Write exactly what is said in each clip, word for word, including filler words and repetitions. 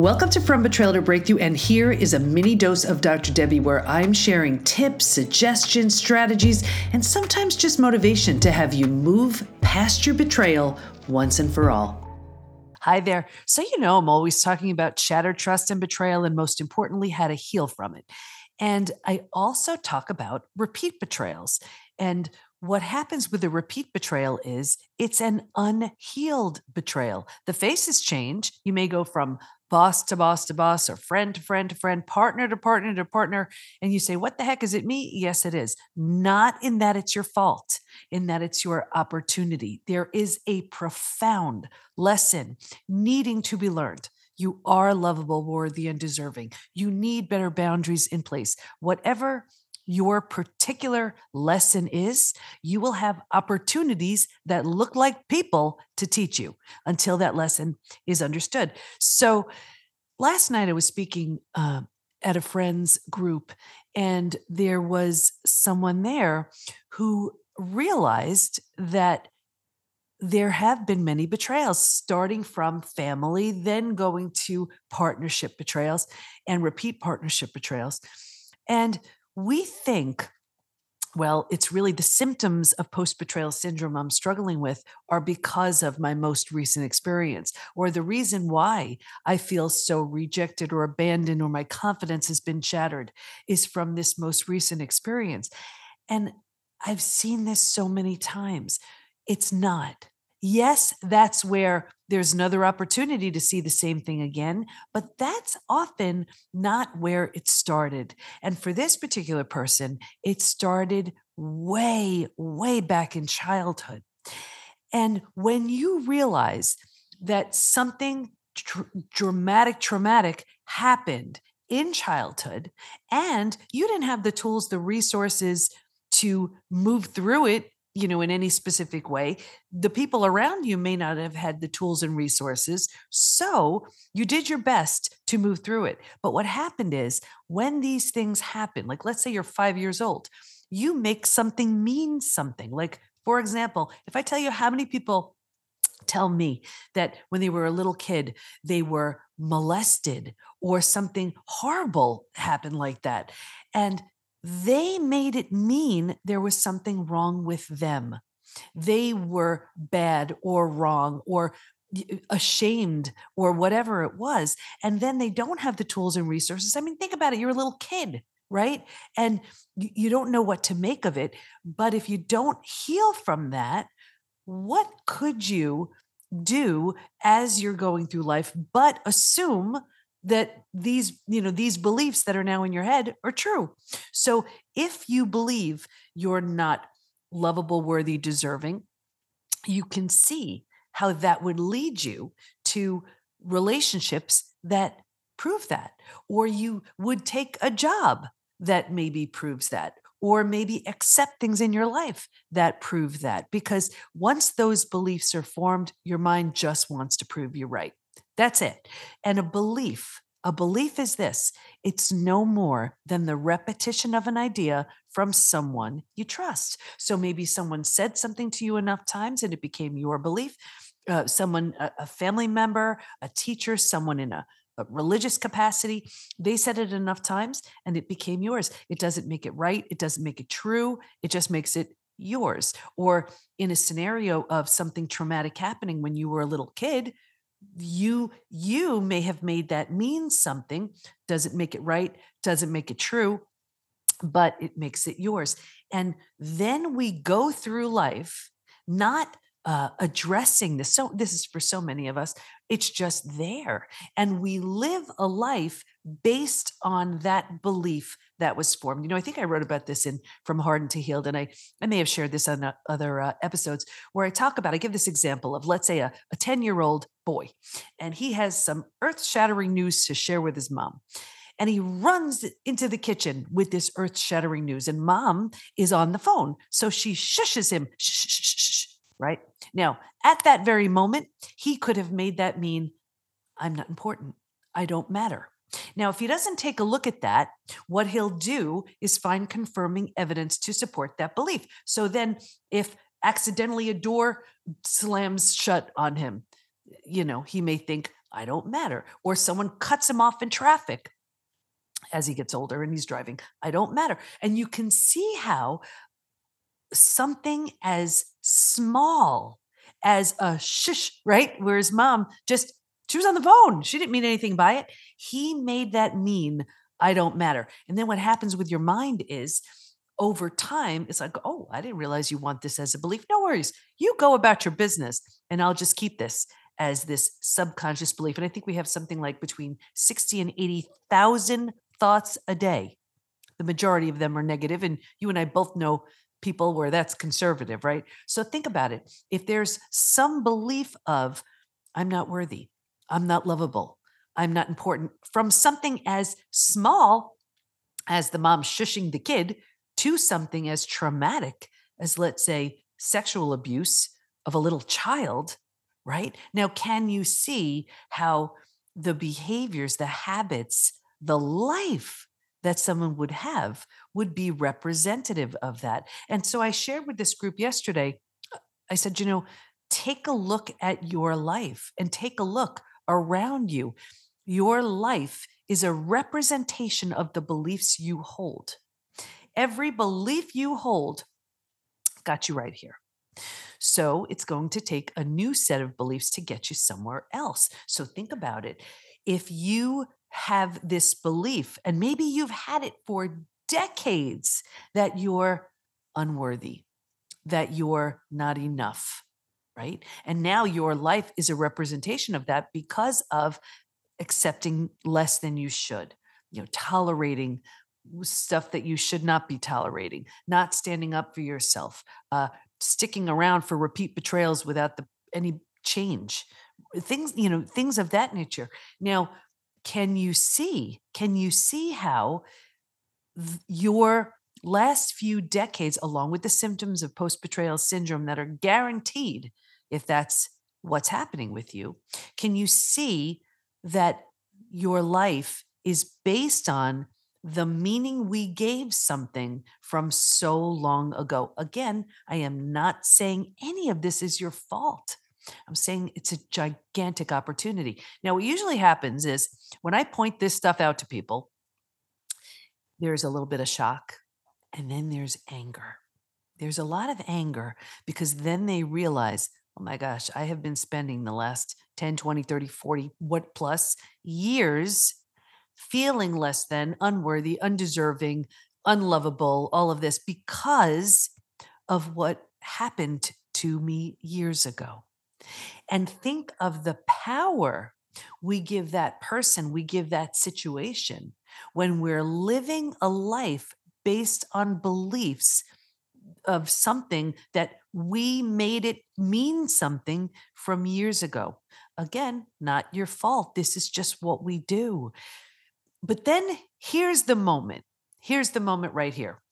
Welcome to From Betrayal to Breakthrough, and here is a mini dose of Doctor Debbie where I'm sharing tips, suggestions, strategies, and sometimes just motivation to have you move past your betrayal once and for all. Hi there. So, you know, I'm always talking about shattered trust and betrayal, and most importantly, how to heal from it. And I also talk about repeat betrayals. And what happens with a repeat betrayal is it's an unhealed betrayal. The faces change. You may go from boss to boss to boss, or friend to friend to friend, partner to partner to partner. And you say, what the heck, is it me? Yes, it is. Not in that it's your fault, in that it's your opportunity. There is a profound lesson needing to be learned. You are lovable, worthy, and deserving. You need better boundaries in place. Whatever your particular lesson is, you will have opportunities that look like people to teach you until that lesson is understood. So last night I was speaking uh, at a friend's group, and there was someone there who realized that there have been many betrayals, starting from family, then going to partnership betrayals and repeat partnership betrayals. And we think, well, it's really the symptoms of post-betrayal syndrome I'm struggling with are because of my most recent experience, or the reason why I feel so rejected or abandoned or my confidence has been shattered is from this most recent experience. And I've seen this so many times. It's not. Yes, that's where there's another opportunity to see the same thing again, but that's often not where it started. And for this particular person, it started way, way back in childhood. And when you realize that something tr- dramatic, traumatic happened in childhood, and you didn't have the tools, the resources to move through it, you know, in any specific way, the people around you may not have had the tools and resources. So you did your best to move through it. But what happened is when these things happen, like let's say you're five years old, you make something mean something. Like, for example, if I tell you how many people tell me that when they were a little kid, they were molested or something horrible happened like that. And they made it mean there was something wrong with them. They were bad or wrong or ashamed or whatever it was. And then they don't have the tools and resources. I mean, think about it. You're a little kid, right? And you don't know what to make of it. But if you don't heal from that, what could you do as you're going through life, but assume that these, you know, these beliefs that are now in your head are true. So if you believe you're not lovable, worthy, deserving, you can see how that would lead you to relationships that prove that, or you would take a job that maybe proves that, or maybe accept things in your life that prove that. Because once those beliefs are formed, your mind just wants to prove you right. That's it. And a belief, a belief is this: it's no more than the repetition of an idea from someone you trust. So maybe someone said something to you enough times and it became your belief. Uh, someone, a, a family member, a teacher, someone in a a religious capacity, they said it enough times and it became yours. It doesn't make it right. It doesn't make it true. It just makes it yours. Or in a scenario of something traumatic happening when you were a little kid, you you may have made that mean something. Doesn't make it right, doesn't make it true, but it makes it yours. And then we go through life not uh, addressing this. So this is for so many of us. It's just there. And we live a life based on that belief that was formed. You know, I think I wrote about this in From Hardened to Healed, and I, I may have shared this on uh, other uh, episodes where I talk about, I give this example of, let's say, a, a ten-year-old boy, and he has some earth-shattering news to share with his mom. And he runs into the kitchen with this earth shattering news. And mom is on the phone. So she shushes him, shh, shh, shh, shh, right? Now, at that very moment, he could have made that mean, I'm not important. I don't matter. Now, if he doesn't take a look at that, what he'll do is find confirming evidence to support that belief. So then if accidentally a door slams shut on him, you know, he may think, I don't matter. Or someone cuts him off in traffic as he gets older and he's driving. I don't matter. And you can see how something as small as a shush, right? Where his mom just, she was on the phone. She didn't mean anything by it. He made that mean, I don't matter. And then what happens with your mind is over time, it's like, oh, I didn't realize you want this as a belief. No worries. You go about your business and I'll just keep this as this subconscious belief. And I think we have something like between sixty and eighty thousand thoughts a day. The majority of them are negative, and you and I both know people where that's conservative, right? So think about it. If there's some belief of, I'm not worthy, I'm not lovable, I'm not important, from something as small as the mom shushing the kid to something as traumatic as, let's say, sexual abuse of a little child, right? Now, can you see how the behaviors, the habits, the life that someone would have would be representative of that? And so I shared with this group yesterday, I said, you know, take a look at your life and take a look around you. Your life is a representation of the beliefs you hold. Every belief you hold got you right here. So it's going to take a new set of beliefs to get you somewhere else. So think about it. If you have this belief, and maybe you've had it for decades, that you're unworthy, that you're not enough, right? And now your life is a representation of that because of accepting less than you should, you know, tolerating stuff that you should not be tolerating, not standing up for yourself, uh, sticking around for repeat betrayals without the, any change, things, you know, things of that nature. Now, can you see, can you see how th- your last few decades, along with the symptoms of post-betrayal syndrome that are guaranteed if that's what's happening with you, can you see that your life is based on the meaning we gave something from so long ago? Again, I am not saying any of this is your fault. I'm saying it's a gigantic opportunity. Now, what usually happens is when I point this stuff out to people, there's a little bit of shock, and then there's anger. There's a lot of anger because then they realize, oh my gosh, I have been spending the last ten, twenty, thirty, forty, what plus years feeling less than, unworthy, undeserving, unlovable, all of this because of what happened to me years ago. And think of the power we give that person, we give that situation when we're living a life based on beliefs of something that we made it mean something from years ago. Again, not your fault. This is just what we do. But then here's the moment. Here's the moment right here.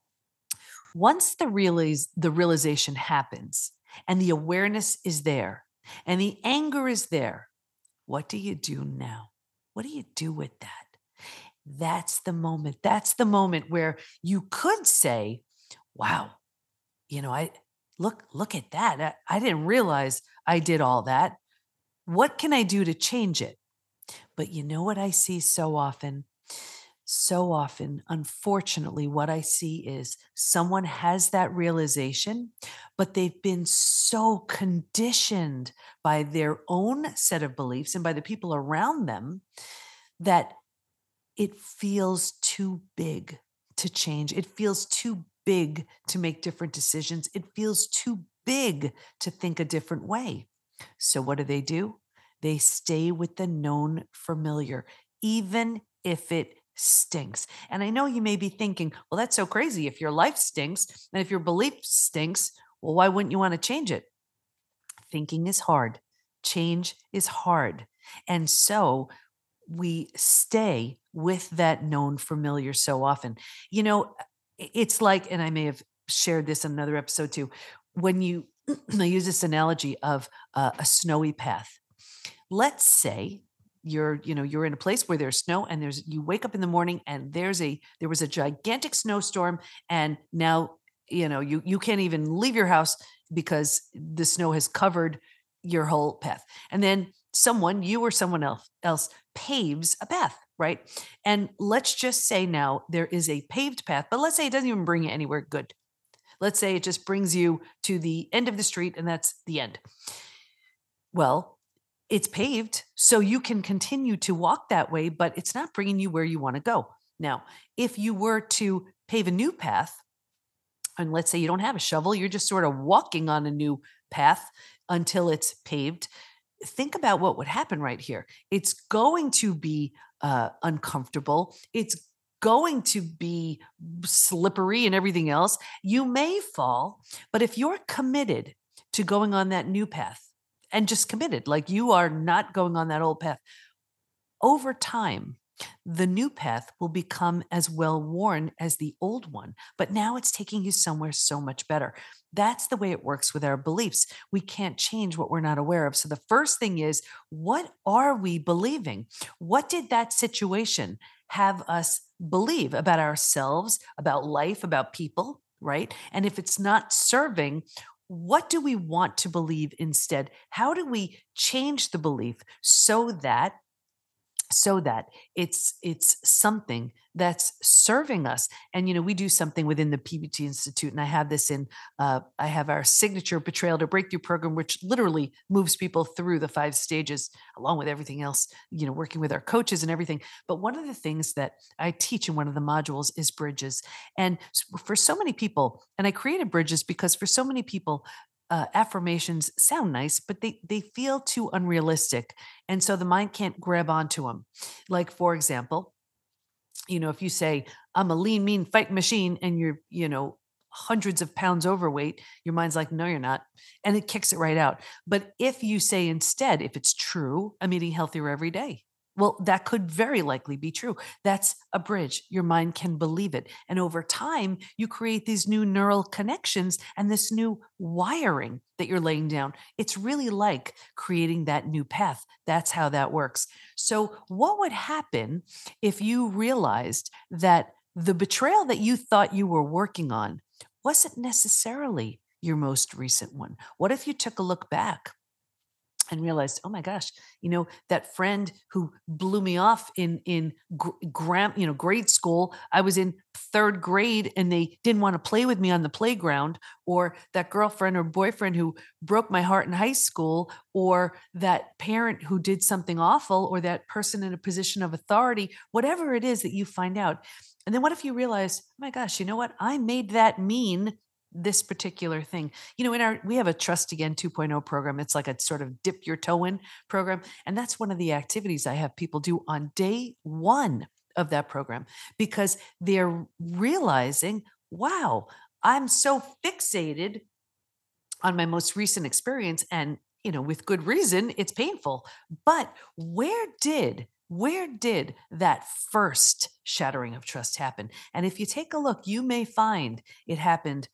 Once the realize the realization happens and the awareness is there and the anger is there, what do you do now? What do you do with that? That's the moment. That's the moment where you could say, wow, you know, I look, look at that. I, I didn't realize I did all that. What can I do to change it? But you know what I see so often? So often, unfortunately, what I see is someone has that realization, but they've been so conditioned by their own set of beliefs and by the people around them that it feels too big to change. It feels too big to make different decisions. It feels too big to think a different way. So what do they do? They stay with the known familiar, even if it stinks. And I know you may be thinking, well, that's so crazy. If your life stinks and if your belief stinks, well, why wouldn't you want to change it? Thinking is hard. Change is hard. And so we stay with that known familiar so often. You know, it's like, and I may have shared this in another episode too, when you I use this analogy of uh, a snowy path. Let's say you're, you know, you're in a place where there's snow and there's, you wake up in the morning and there's a, there was a gigantic snowstorm and now, you know, you, you can't even leave your house because the snow has covered your whole path. And then someone, you or someone else, else paves a path, right? And let's just say now there is a paved path, but let's say it doesn't even bring you anywhere good. Let's say it just brings you to the end of the street and that's the end. Well, it's paved, so you can continue to walk that way, but it's not bringing you where you want to go. Now, if you were to pave a new path, and let's say you don't have a shovel, you're just sort of walking on a new path until it's paved. Think about what would happen right here. It's going to be uh, uncomfortable. It's going to be slippery and everything else. You may fall, but if you're committed to going on that new path and just committed, like you are not going on that old path, over time, the new path will become as well worn as the old one, but now it's taking you somewhere so much better. That's the way it works with our beliefs. We can't change what we're not aware of. So the first thing is, what are we believing? What did that situation have us believe about ourselves, about life, about people, right? And if it's not serving, what do we want to believe instead? How do we change the belief so that so that it's it's something that's serving us? And you know, we do something within the P B T Institute, and I have this in uh, I have our signature Betrayal to Breakthrough program, which literally moves people through the five stages along with everything else, you know, working with our coaches and everything. But one of the things that I teach in one of the modules is bridges. And for so many people, and I created bridges because for so many people, uh, affirmations sound nice, but they they feel too unrealistic, and so the mind can't grab onto them. Like for example, you know, if you say I'm a lean, mean fight machine, and you're you know hundreds of pounds overweight, your mind's like, no, you're not, and it kicks it right out. But if you say instead, if it's true, I'm eating healthier every day. Well, that could very likely be true. That's a bridge. Your mind can believe it. And over time, you create these new neural connections and this new wiring that you're laying down. It's really like creating that new path. That's how that works. So, what would happen if you realized that the betrayal that you thought you were working on wasn't necessarily your most recent one? What if you took a look back and realized, oh my gosh, you know, that friend who blew me off in in gr- gram, you know, grade school, I was in third grade and they didn't want to play with me on the playground, or that girlfriend or boyfriend who broke my heart in high school, or that parent who did something awful, or that person in a position of authority, whatever it is that you find out. And then what if you realize, oh my gosh, you know what? I made that mean this particular thing. You know, in our we have a Trust Again 2.0 program. It's like a sort of dip your toe in program. And that's one of the activities I have people do on day one of that program, because they're realizing, wow, I'm so fixated on my most recent experience, and you know, with good reason, it's painful. But where did where did that first shattering of trust happen? And if you take a look, you may find it happened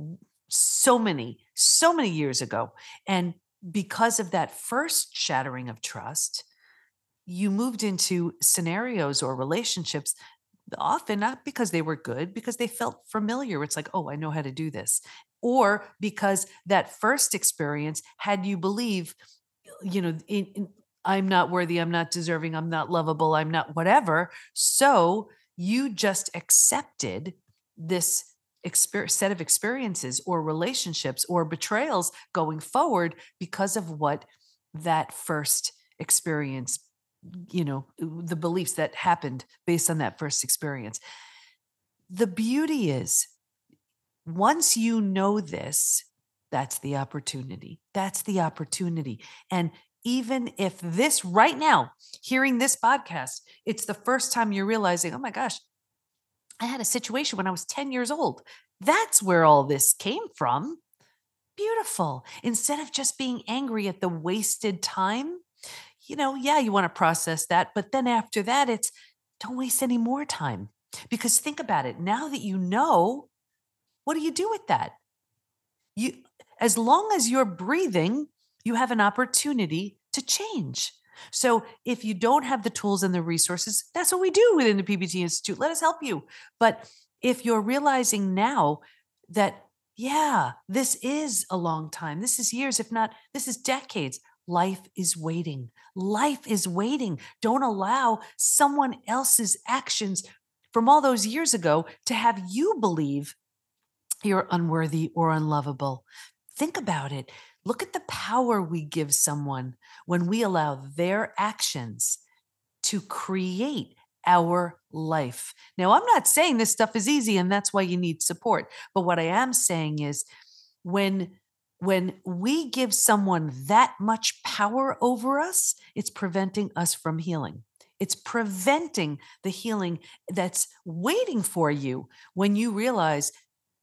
so many, so many years ago. And because of that first shattering of trust, you moved into scenarios or relationships, often not because they were good, because they felt familiar. It's like, oh, I know how to do this. Or because that first experience had you believe, you know, in, in, I'm not worthy, I'm not deserving, I'm not lovable, I'm not whatever. So you just accepted this exper- set of experiences or relationships or betrayals going forward because of what that first experience, you know, the beliefs that happened based on that first experience. The beauty is, once you know this, that's the opportunity. That's the opportunity. And even if this right now, hearing this podcast, it's the first time you're realizing, oh my gosh, I had a situation when I was ten years old. That's where all this came from. Beautiful. Instead of just being angry at the wasted time, you know, yeah, you want to process that. But then after that, it's don't waste any more time. Because think about it. Now that you know, what do you do with that? You, as long as you're breathing, you have an opportunity to change. So if you don't have the tools and the resources, that's what we do within the P B T Institute. Let us help you. But if you're realizing now that, yeah, this is a long time, this is years, if not, this is decades. life is waiting. Life is waiting. Don't allow someone else's actions from all those years ago to have you believe you're unworthy or unlovable. Think about it. Look at the power we give someone when we allow their actions to create our life. Now, I'm not saying this stuff is easy and that's why you need support. But what I am saying is when when we give someone that much power over us, it's preventing us from healing. It's preventing the healing that's waiting for you when you realize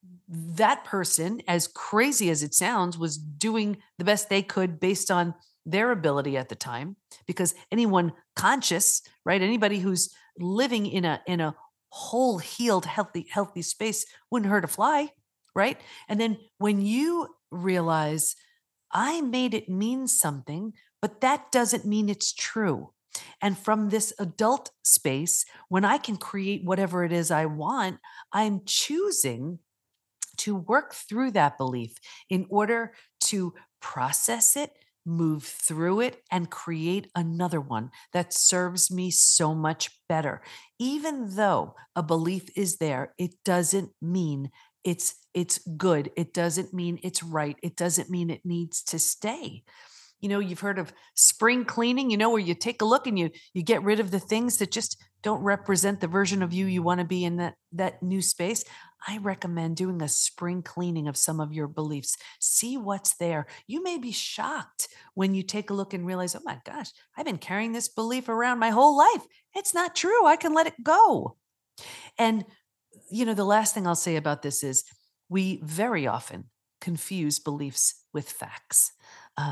that person, as crazy as it sounds, was doing the best they could based on their ability at the time. Because anyone conscious, right? Anybody who's living in a in a whole, healed, healthy, healthy space wouldn't hurt a fly, right? And then when you realize I made it mean something, but that doesn't mean it's true. And from this adult space, when I can create whatever it is I want, I'm choosing to work through that belief in order to process it, move through it, and create another one that serves me so much better. Even though a belief is there, it doesn't mean it's it's good. It doesn't mean it's right. It doesn't mean it needs to stay. You know, you've heard of spring cleaning, you know, where you take a look and you you get rid of the things that just don't represent the version of you you want to be in that that new space. I recommend doing a spring cleaning of some of your beliefs. See what's there. You may be shocked when you take a look and realize, oh my gosh, I've been carrying this belief around my whole life. It's not true. I can let it go. And, you know, the last thing I'll say about this is we very often confuse beliefs with facts. Uh,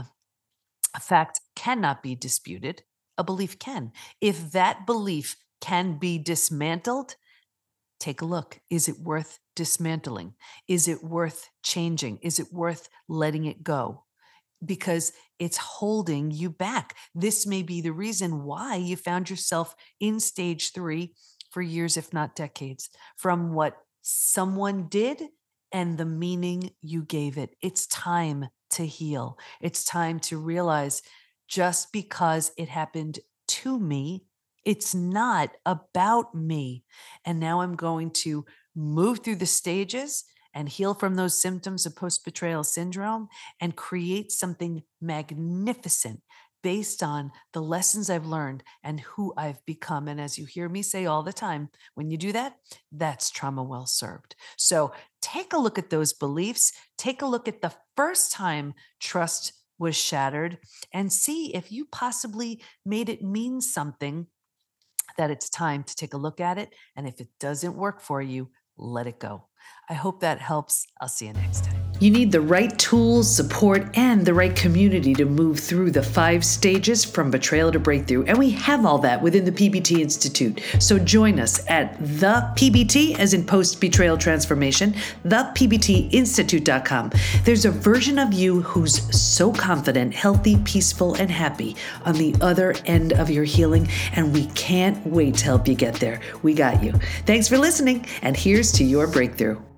a fact cannot be disputed. A belief can. If that belief can be dismantled, take a look. Is it worth dismantling? Is it worth changing? Is it worth letting it go? Because it's holding you back. This may be the reason why you found yourself in stage three for years, if not decades, from what someone did and the meaning you gave it. It's time to heal. It's time to realize just because it happened to me, it's not about me. And now I'm going to move through the stages and heal from those symptoms of post-betrayal syndrome and create something magnificent based on the lessons I've learned and who I've become. And as you hear me say all the time, when you do that, that's trauma well served. So take a look at those beliefs. Take a look at the first time trust was shattered and see if you possibly made it mean something, that it's time to take a look at it. And if it doesn't work for you, let it go. I hope that helps. I'll see you next time. You need the right tools, support, and the right community to move through the five stages from betrayal to breakthrough. And we have all that within the P B T Institute. So join us at the P B T, as in post-betrayal transformation, the P B T institute dot com. There's a version of you who's so confident, healthy, peaceful, and happy on the other end of your healing. And we can't wait to help you get there. We got you. Thanks for listening. And here's to your breakthrough.